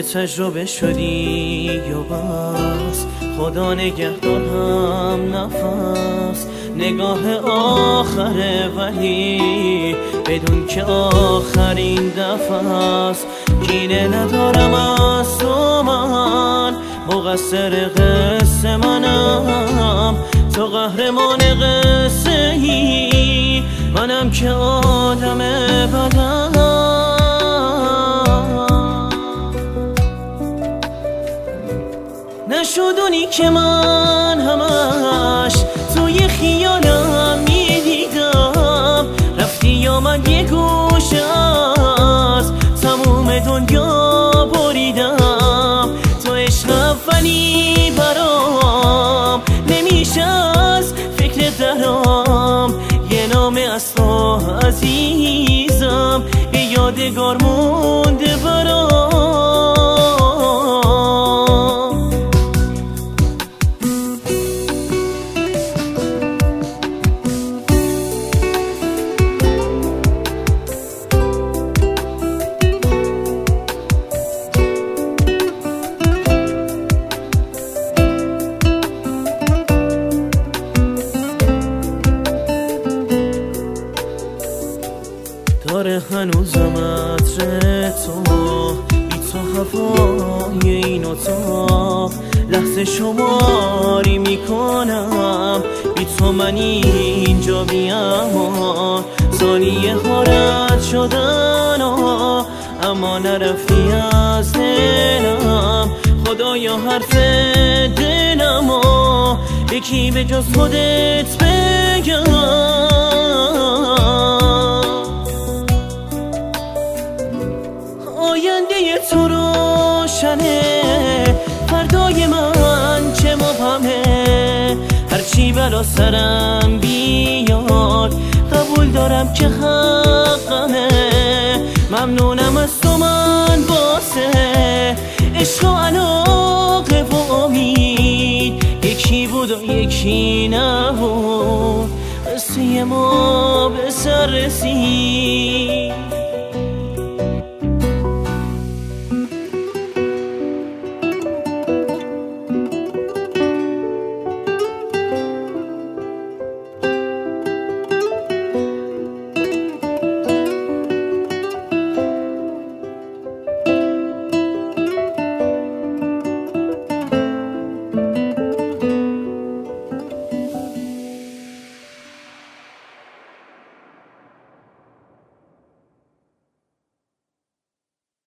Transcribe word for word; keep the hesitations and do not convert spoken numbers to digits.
تجربه شدی یا بس، خدا نگهدارم نفس. نگاه آخره ولی بدون که آخرین دفعه است. کینه ندارم از تو، من مقصر قصه منم، تو قهرمان قصه ای، منم که آدم بدم. نشدونی که من همش توی خیالم میدیدم، رفتی یا من یه گوش از تموم دنیا بریدم. تو عشق اولی برام نمیشه از فکر درام، یه نامه از تو عزیزم یه یادگار مونده برام. داره هنوزم عطر تو، بی تو هوای این اتاق، لحظه شماری میکنم، بی تو من اینجا بیامان. ثانیه ها رد شدن اما نرفتی از دلم. خدایا حرف دلم یکی به جز خودت بگم. آینده تو روشنه، فردای من چه مبهمه. هرچی بلا سرم بیاد قبول دارم که حقمه. ممنونم از تو من واسه عشق و علاقه و امید، یکی بود و یکی نبود، قصه ما به سر رسید.